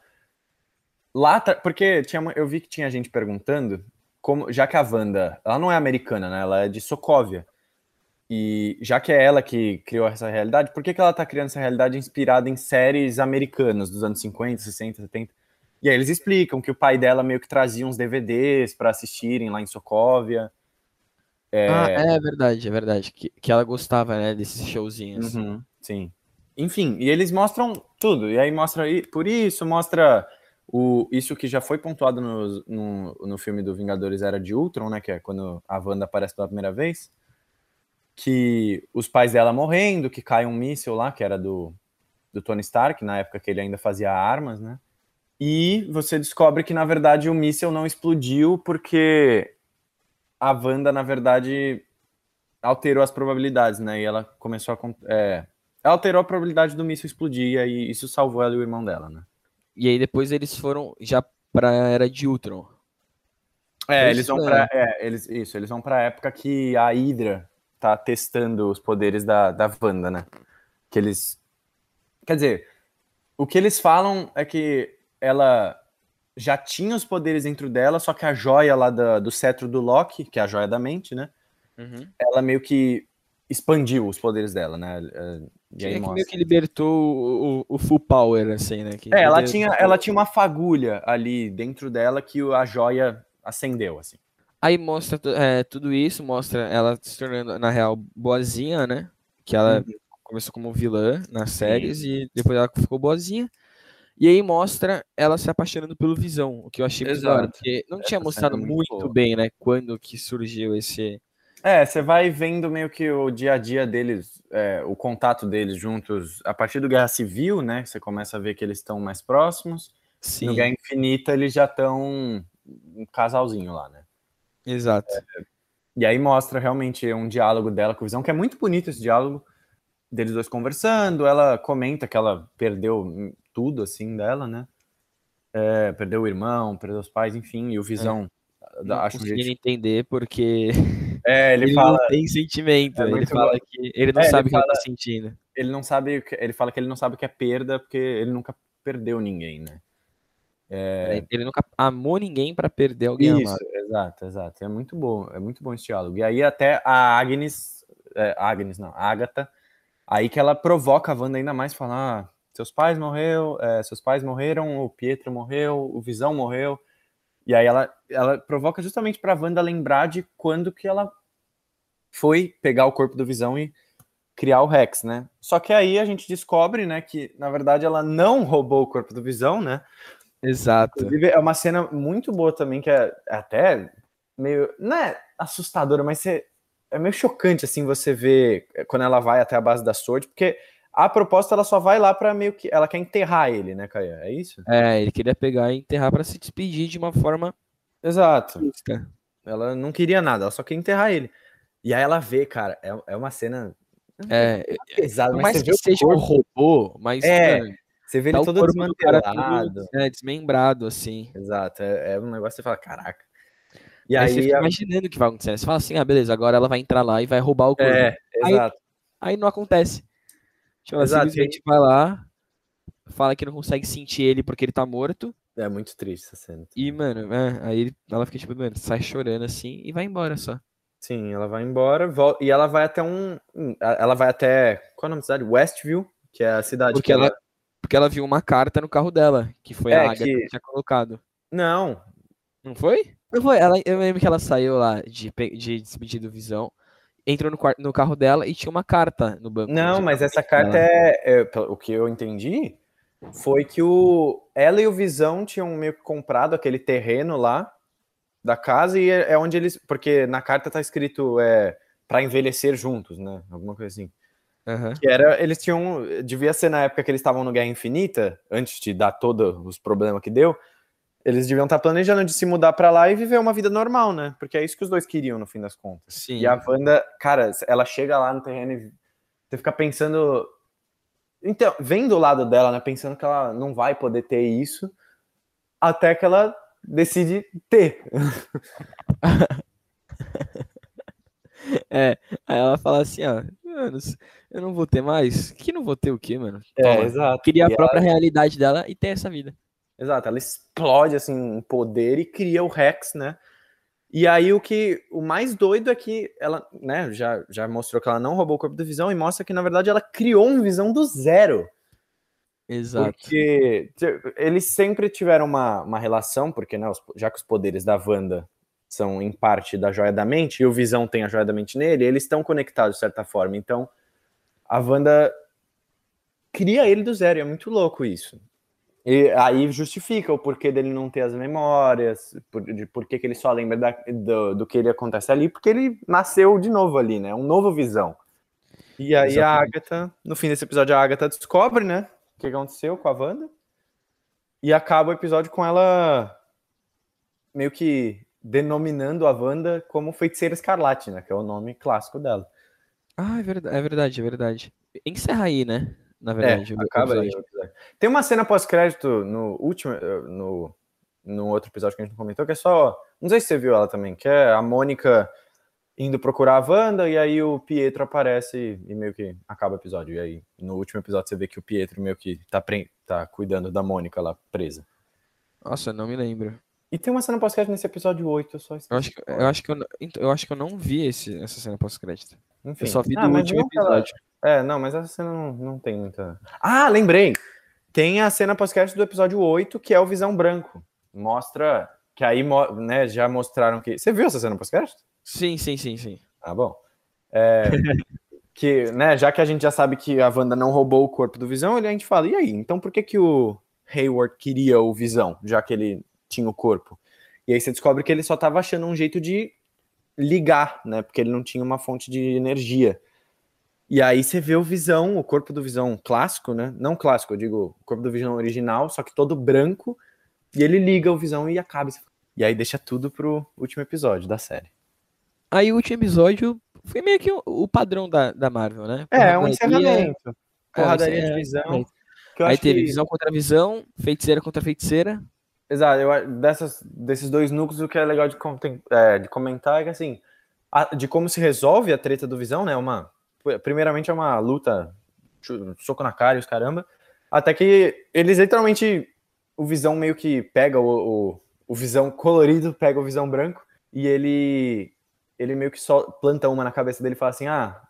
lá, tra- porque tinha, uma- eu vi que tinha gente perguntando como, já que a Wanda, ela não é americana, né? Ela é de Sokovia. E já que é ela que criou essa realidade, por que que ela tá criando essa realidade inspirada em séries americanas dos anos cinquenta, sessenta, setenta? E aí eles explicam que o pai dela meio que trazia uns D V Ds para assistirem lá em Sokovia. Ah, é verdade, é verdade. Que, que ela gostava, né, desses showzinhos. Uhum, sim. Enfim, e eles mostram tudo. E aí mostra aí, por isso, mostra o, isso que já foi pontuado no, no, no filme do Vingadores Era de Ultron, né? Que é quando a Wanda aparece pela primeira vez. Que os pais dela morrendo, que cai um míssil lá, que era do, do Tony Stark, na época que ele ainda fazia armas, né? E você descobre que, na verdade, o míssil não explodiu porque a Wanda, na verdade, alterou as probabilidades, né? E ela começou a. É, ela alterou a probabilidade do míssil explodir, e aí isso salvou ela e o irmão dela, né? E aí depois eles foram já pra Era de Ultron. É, eles vão pra. É, eles, isso, eles vão pra época que a Hydra tá testando os poderes da, da Wanda, né? Que eles. Quer dizer, o que eles falam é que ela já tinha os poderes dentro dela, só que a joia lá da, do cetro do Loki, que é a joia da mente, né? Uhum. Ela meio que expandiu os poderes dela, né? E Que, aí é que meio mostra. que libertou o, o full power, assim, né? Que É, ela poder... tinha, ela tinha uma fagulha ali dentro dela que a joia acendeu, assim. Aí mostra é, tudo isso, mostra ela se tornando, na real, boazinha, né? Que ela Uhum. começou como vilã nas Sim. séries e depois ela ficou boazinha. E aí mostra ela se apaixonando pelo Visão, o que eu achei muito da hora, Exato. porque não tinha Essa cena é mostrado muito muito boa. bem, né? Quando que surgiu esse... É, você vai vendo meio que o dia a dia deles, é, o contato deles juntos, a partir do Guerra Civil, né? Você começa a ver que eles estão mais próximos. No Guerra Sim, Infinita, eles já estão um casalzinho lá, né? exato. E aí mostra realmente um diálogo dela com o Visão, que é muito bonito esse diálogo, deles dois conversando. Ela comenta que ela perdeu tudo, assim, dela, né? É, perdeu o irmão, perdeu os pais, enfim, e o É, Visão não acha um jeito. conseguindo entender porque É, ele ele não fala. tem sentimento. É Ele muito bom. fala que ele não É, ele sabe o que ela tá fala. sentindo. Ele não sabe. Ele fala que ele não sabe o que é perda, porque ele nunca perdeu ninguém, né? É, ele nunca amou ninguém pra perder alguém Isso, amado. exato, exato. É muito bom, é muito bom esse diálogo. E aí até a Agnes, é, Agnes não, a Agatha, aí que ela provoca a Wanda ainda mais, fala, ah, seus pais morreu, é, seus pais morreram, o Pietro morreu, o Visão morreu. E aí ela, ela provoca justamente pra Wanda lembrar de quando que ela foi pegar o corpo do Visão e criar o Rex, né? Só que aí a gente descobre, né, que na verdade ela não roubou o corpo do Visão, né? Exato. Inclusive, é uma cena muito boa também, que é até meio. Não é assustadora, mas você, é meio chocante, assim, você ver quando ela vai até a base da Sword, porque a proposta ela só vai lá pra meio que. Ela quer enterrar ele, né, Caia? É isso? É, ele queria pegar e enterrar pra se despedir de uma forma Exato. justa. Ela não queria nada, ela só quer enterrar ele. E aí ela vê, cara, é, é uma cena. É É, pesada, por mas mais você que vê o seja um corpo. robô, mas, É, mano, você vê ele tá o todo corpo do cara todo desmantelado. é, desmembrado, assim. Exato, é, é um negócio que você fala, caraca. E Aí você aí. fica imaginando o que vai acontecer, né? Você fala assim, ah, beleza, agora ela vai entrar lá e vai roubar o corpo. É, Aí, exato. aí não acontece. Tipo, ela Exato. E simplesmente aí, vai lá, fala que não consegue sentir ele porque ele tá morto. é muito triste essa cena E, também. mano, é, aí ele- ela fica tipo, mano, sai chorando assim e vai embora só. Sim, ela vai embora, volta, e ela vai até um. hum, Ela vai até. Qual é o nome da cidade? Westview, que é a cidade que Porque ela. ela, porque ela viu uma carta no carro dela, que foi a É, Agatha que que. tinha colocado. Não, Não foi? Não foi. Ela, eu lembro que ela saiu lá de, pe- de despedir do Visão, entrou no, quarto, no carro dela e tinha uma carta no banco não, de mas essa casamento carta dela. é, é- pelo- O que eu entendi foi que o, ela e o Visão tinham meio que comprado aquele terreno lá da casa e é, é onde eles. Porque na carta tá escrito é, para envelhecer juntos, né? Alguma coisa assim. Aham. Que era, eles tinham. Devia ser na época que eles estavam no Guerra Infinita, antes de dar todos os problemas que deu. Eles deviam estar planejando de se mudar pra lá e viver uma vida normal, né? Porque é isso que os dois queriam, no fim das contas. E a Sim. Wanda, cara, ela chega lá no terreno e você fica pensando. Então, vem do lado dela, né? Pensando que ela não vai poder ter isso, até que ela decide ter. É. Aí ela fala assim, ó, mano, eu não vou ter mais? Que não vou ter o quê, mano? É, Toma. exato. Queria a E ela, própria realidade dela e ter essa vida. exato, ela explode assim em poder e cria o Rex, né? E aí o que o mais doido é que ela, né, já, já mostrou que ela não roubou o corpo do Visão e mostra que na verdade ela criou um Visão do zero. Exato. Porque eles sempre tiveram uma, uma relação, porque né, os- já que os poderes da Wanda são em parte da Joia da Mente, e o Visão tem a Joia da Mente nele, eles estão conectados de certa forma. Então, a Wanda cria ele do zero, e é muito louco isso. E aí justifica o porquê dele não ter as memórias, por, de por que que ele só lembra da- do, do que ele acontece ali, porque ele nasceu de novo ali, né? Um novo Visão. E aí a Exatamente. Agatha, no fim desse episódio, a Agatha descobre, né, o que aconteceu com a Wanda. E acaba o episódio com ela meio que denominando a Wanda como Feiticeira Escarlate, né? Que é o nome clássico dela. Ah, é verdade, é verdade, é verdade. Encerra aí, né? Na É, verdade, o o acaba aí episódio. o episódio. Tem uma cena pós-crédito no último, no, no outro episódio que a gente não comentou, que é só... Não sei se você viu ela também, que é a Mônica indo procurar a Wanda, e aí o Pietro aparece e, e meio que acaba o episódio. E aí, no último episódio, você vê que o Pietro meio que tá, pre... tá cuidando da Mônica lá, presa. Nossa, não me lembro. E tem uma cena pós-crédito nesse episódio oito, eu só Eu acho esqueci. que eu, acho que eu, não- então, eu acho que eu não vi esse, essa cena pós-crédito. Enfim. Eu só vi Ah, do mas último não que ela- episódio. É, não, mas essa cena não, não tem muita... Ah, lembrei! Tem a cena pós-crédito do episódio oito, que é o Visão Branco. Mostra... Que aí, mo- né, já mostraram que... Você viu essa cena pós-crédito? Sim, sim, sim, sim. Ah, bom. É, que, né, já que a gente já sabe que a Wanda não roubou o corpo do Visão, a gente fala, e aí? Então por que que o Hayward queria o Visão, já que ele tinha o corpo? E aí você descobre que ele só tava achando um jeito de ligar, né, porque ele não tinha uma fonte de energia. E aí você vê o Visão, o corpo do Visão clássico, né, não clássico, eu digo o corpo do Visão original, só que todo branco, e ele liga o Visão e acaba. E aí deixa tudo pro último episódio da série. Aí o último episódio foi meio que o, o padrão da, da Marvel, né? É, um Porradaria- encerramento. Porradaria é, de é, Visão. encerramento. Que eu Aí acho teve que... visão contra visão, feiticeira contra feiticeira. Exato, eu, acho- dessas, desses dois núcleos, o que é legal de, contem- é, de comentar é que, assim, a- de como se resolve a treta do Visão, né? Uma, primeiramente é uma luta, chu- soco na cara e os caramba, até que eles literalmente, o Visão meio que pega o, o, o Visão colorido, pega o Visão branco, e ele, ele meio que só planta uma na cabeça dele e fala assim, ah,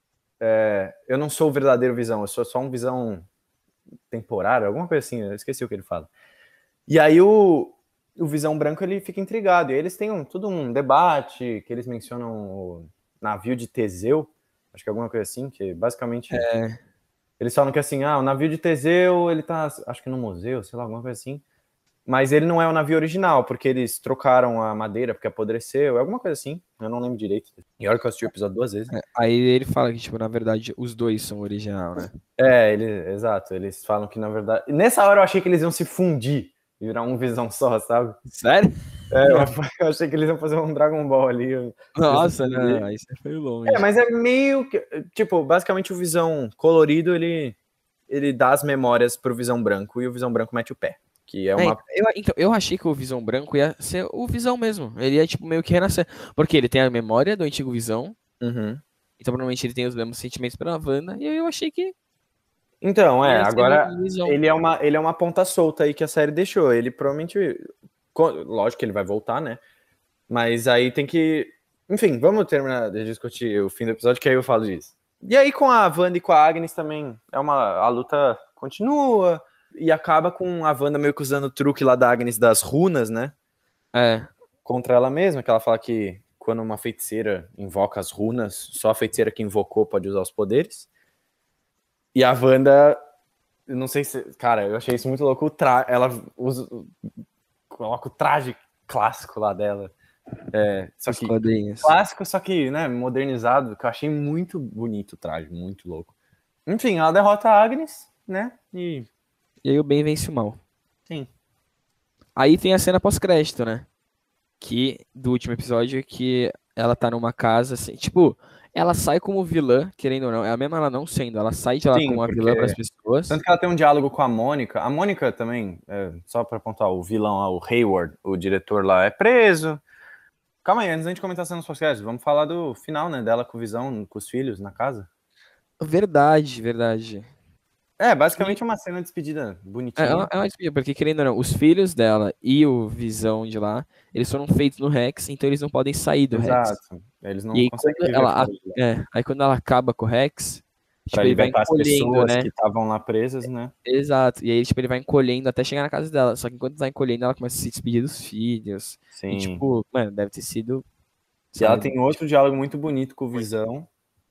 é, eu não sou o verdadeiro Visão, eu sou só um Visão temporário, alguma coisa assim, eu esqueci o que ele fala. E aí o, o Visão Branco ele fica intrigado. E aí eles têm um, tudo um debate que eles mencionam o navio de Teseu, acho que é alguma coisa assim, que basicamente É, eles falam que assim, ah, o navio de Teseu, ele tá, acho que no museu, sei lá, alguma coisa assim. Mas ele não é o navio original, porque eles trocaram a madeira porque apodreceu, é alguma coisa assim, eu não lembro direito. E olha que eu assisti o episódio duas vezes. é, aí ele fala que, tipo, na verdade, os dois são original, né? É, ele, exato, eles falam que na verdade... Nessa hora eu achei que eles iam se fundir, e virar um Visão só, sabe? Sério? É, eu, eu achei que eles iam fazer um Dragon Ball ali. Nossa, não, aí você foi longe. É, mas é meio que... Tipo, basicamente o Visão colorido, ele, ele dá as memórias pro Visão Branco, e o Visão Branco mete o pé. Que é É, uma... eu, então, eu achei que o Visão Branco ia ser o Visão mesmo. Ele ia, tipo, meio que renascer. Porque ele tem a memória do antigo Visão, Uhum. então provavelmente ele tem os mesmos sentimentos pela Wanda, e eu achei que Então, é, ia ser agora o Visão. ele é, uma, ele é uma ponta solta aí que a série deixou. Ele provavelmente... Lógico que ele vai voltar, né? Mas aí tem que... Enfim, vamos terminar de discutir o fim do episódio, que aí eu falo disso. E aí com a Wanda e com a Agnes também, é uma... A luta continua e acaba com a Wanda meio que usando o truque lá da Agnes das runas, né? É, Contra ela mesma, que ela fala que quando uma feiticeira invoca as runas, só a feiticeira que invocou pode usar os poderes. E a Wanda, eu não sei se... Cara, eu achei isso muito louco. O tra... Ela usa... coloca o traje clássico lá dela. É, só os que quadrinhos. clássico, só que, né, modernizado, que eu achei muito bonito o traje, muito louco. Enfim, ela derrota a Agnes, né? E E aí o bem vence o mal. sim. Aí tem a cena pós-crédito, né? Que, do último episódio, que ela tá numa casa, assim, tipo, ela sai como vilã, querendo ou não, é a mesma ela não sendo, ela sai de lá Sim, como uma porque- vilã pras pessoas. Tanto que ela tem um diálogo com a Mônica. A Mônica também, é, só pra apontar, o vilão lá, o Hayward, o diretor lá, é preso. Calma aí, antes da gente comentar as cenas pós-créditos, vamos falar do final, né, dela com o Visão, com os filhos na casa. Verdade, verdade. É, basicamente uma cena de despedida É, bonitinha. é uma, é uma despedida, porque querendo ou não, os filhos dela e o Visão de lá, eles foram feitos no Rex, então eles não podem sair do Rex. Exato. Eles não E aí conseguem quando viver ela, fora de lá. é, aí quando ela acaba com o Rex, tipo, Pra ele vai libertar as encolhendo, pessoas né? que estavam lá presas, né? Exato. E aí, tipo, ele vai encolhendo até chegar na casa dela. Só que enquanto tá encolhendo, ela começa a se despedir dos filhos. Sim. E, tipo, mano, deve ter sido. E ela sabe? tem outro diálogo muito bonito com o Visão.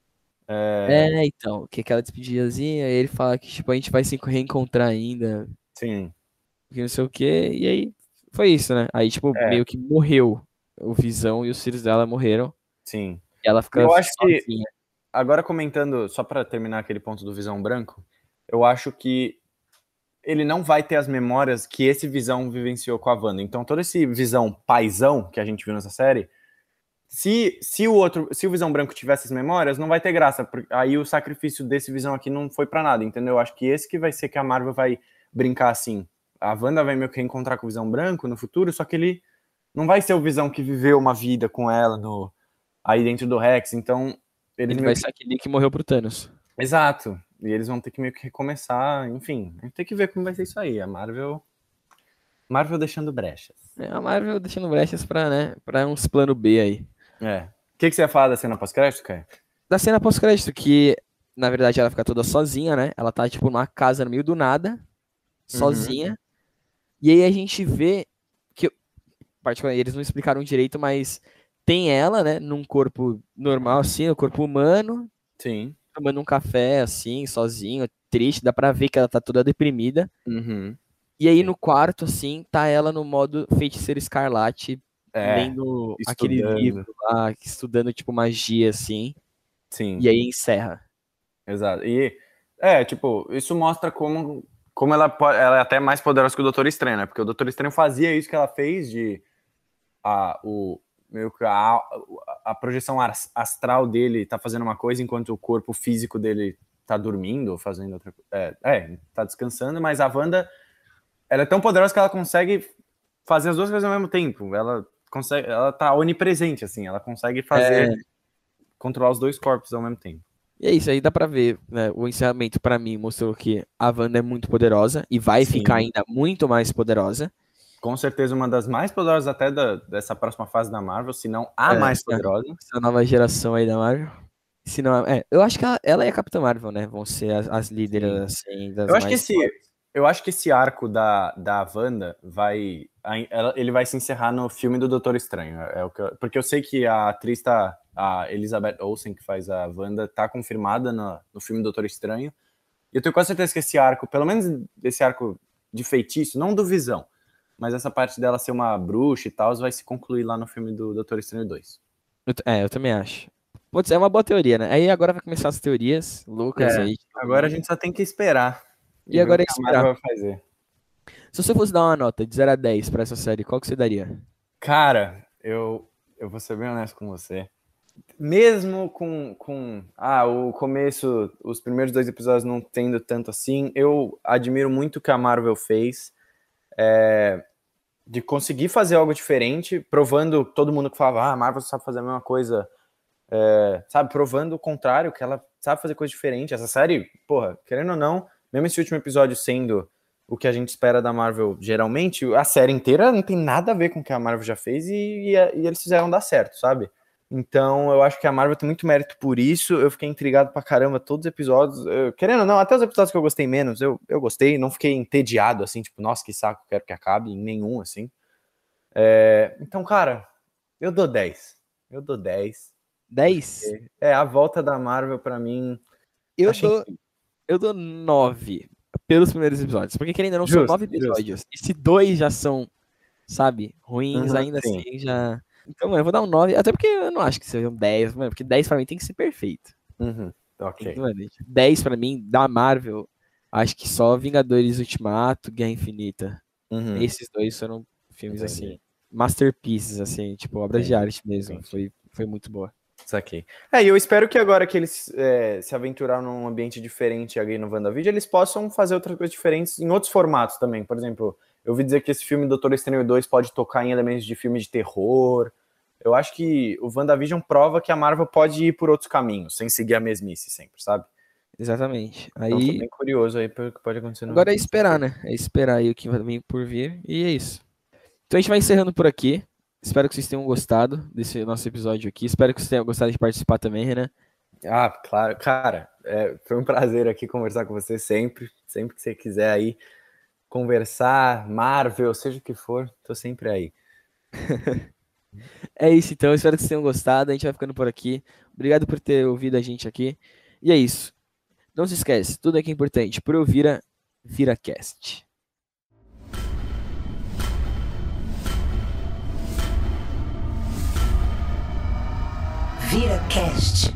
É, então, que aquela despedidazinha, aí ele fala que, tipo, a gente vai se reencontrar ainda, Sim. que não sei o quê, e aí foi isso, né? Aí, tipo, É. meio que morreu o Visão e os filhos dela morreram, Sim. e ela fica Eu acho que- sozinha. Agora comentando, só pra terminar aquele ponto do Visão Branco, eu acho que ele não vai ter as memórias que esse Visão vivenciou com a Wanda. Então todo esse Visão paizão que a gente viu nessa série, se, se o outro, se o Visão Branco tivesse as memórias, não vai ter graça, porque aí o sacrifício desse Visão aqui não foi pra nada, entendeu? Eu acho que esse que vai ser que a Marvel vai brincar assim. a Wanda vai meio que encontrar com o Visão Branco no futuro, só que ele não vai ser o Visão que viveu uma vida com ela no, aí dentro do Rex, então... Ele vai que... ser aquele que morreu pro Thanos. Exato, e eles vão ter que meio que recomeçar, enfim, a gente tem que ver como vai ser isso aí, a Marvel... Marvel deixando brechas. É, a Marvel deixando brechas pra, né, pra uns plano B aí. É. O que, que você ia falar da cena pós-crédito, Caio? Da cena pós-crédito, que na verdade ela fica toda sozinha, né? Ela tá tipo numa casa no meio do nada, sozinha. Uhum. E aí a gente vê que, particularmente, eles não explicaram direito, mas tem ela, né, num corpo normal, assim, no corpo humano. Sim. Tomando um café, assim, sozinho, triste. Dá pra ver que ela tá toda deprimida. Uhum. E aí no quarto, assim, tá ela no modo Feiticeira Escarlate, é, lendo aquele livro lá, estudando, tipo, magia, assim. Sim. E aí encerra. Exato. E, é, tipo, isso mostra como, como ela, pode, ela é até mais poderosa que o Doutor Estranho, né? Porque o Doutor Estranho fazia isso que ela fez de... A, o, meio que a, a projeção astral dele tá fazendo uma coisa enquanto o corpo físico dele tá dormindo ou fazendo outra coisa. É, é, tá descansando, mas a Wanda... Ela é tão poderosa que ela consegue fazer as duas coisas ao mesmo tempo. Ela consegue, ela tá onipresente, assim. Ela consegue fazer, é... controlar os dois corpos ao mesmo tempo. E é isso aí, dá pra ver, né? O encerramento, pra mim, mostrou que a Wanda é muito poderosa e vai Sim. ficar ainda muito mais poderosa. Com certeza uma das mais poderosas até da, dessa próxima fase da Marvel, se não a é, mais poderosa. Essa nova geração aí da Marvel. Se não, é, eu acho que ela, ela e a Capitã Marvel, né? Vão ser as, as líderes, assim, das eu acho mais... que esse... Eu acho que esse arco da, da Wanda vai... Ele vai se encerrar no filme do Doutor Estranho. É o que eu, porque eu sei que a atriz tá... A Elizabeth Olsen, que faz a Wanda, tá confirmada no, no filme do Doutor Estranho. E eu tenho quase certeza que esse arco, pelo menos esse arco de feitiço, não do Visão, mas essa parte dela ser uma bruxa e tal, vai se concluir lá no filme do Doutor Estranho dois. Eu, é, eu também acho. Pode ser, é uma boa teoria, né? Aí agora vai começar as teorias loucas é, aí. Agora a gente só tem que esperar. E, e agora é esperar. Vai fazer. Se você fosse dar uma nota de zero a dez pra essa série, qual que você daria? Cara, eu, eu vou ser bem honesto com você. Mesmo com, com ah, o começo, os primeiros dois episódios não tendo tanto assim, eu admiro muito o que a Marvel fez é, de conseguir fazer algo diferente, provando todo mundo que falava, ah, a Marvel sabe fazer a mesma coisa, é, sabe, provando o contrário, que ela sabe fazer coisa diferente. Essa série, porra, querendo ou não, mesmo esse último episódio sendo o que a gente espera da Marvel geralmente, a série inteira não tem nada a ver com o que a Marvel já fez e, e, e eles fizeram dar certo, sabe? Então eu acho que a Marvel tem muito mérito por isso. Eu fiquei intrigado pra caramba todos os episódios, eu, querendo ou não, até os episódios que eu gostei menos, eu, eu gostei, não fiquei entediado, assim, tipo, nossa, que saco, quero que acabe, em nenhum, assim. É, então, cara, eu dou dez. Eu dou dez. dez? É, a volta da Marvel pra mim... Eu dou, que... eu dou nove pelos primeiros episódios, porque querendo ou não, justo, são nove episódios. Justo. E se dois já são, sabe, ruins, uhum, ainda sim. assim já... Então, mano, eu vou dar um nove, até porque eu não acho que seja um dez, mano, porque dez pra mim tem que ser perfeito. Uhum, ok. Então, mano, dez pra mim, da Marvel, acho que só Vingadores Ultimato, Guerra Infinita. Uhum. Esses dois foram filmes, Entendi. assim, masterpieces, assim, tipo, obras Entendi. de arte mesmo. Foi, foi muito boa. Isso aqui. É, e eu espero que agora que eles é, se aventuraram num ambiente diferente aí no WandaVision, eles possam fazer outras coisas diferentes em outros formatos também. Por exemplo, eu ouvi dizer que esse filme Doutor Estranho dois pode tocar em elementos de filme de terror. Eu acho que o WandaVision prova que a Marvel pode ir por outros caminhos, sem seguir a mesmice sempre, sabe? Exatamente. Aí... Então, tô bem curioso aí pelo que pode acontecer. No agora é esperar, né? É esperar aí o que vai vir por vir, e é isso. Então a gente vai encerrando por aqui. Espero que vocês tenham gostado desse nosso episódio aqui. Espero que vocês tenham gostado de participar também, Renan. Ah, claro. Cara, é, foi um prazer aqui conversar com você sempre. Sempre que você quiser aí conversar, Marvel, seja o que for, tô sempre aí. É isso, então. Espero que vocês tenham gostado. A gente vai ficando por aqui. Obrigado por ter ouvido a gente aqui. E é isso. Não se esquece, tudo aqui é importante. Por ouvir a ViraCast. ViraCast.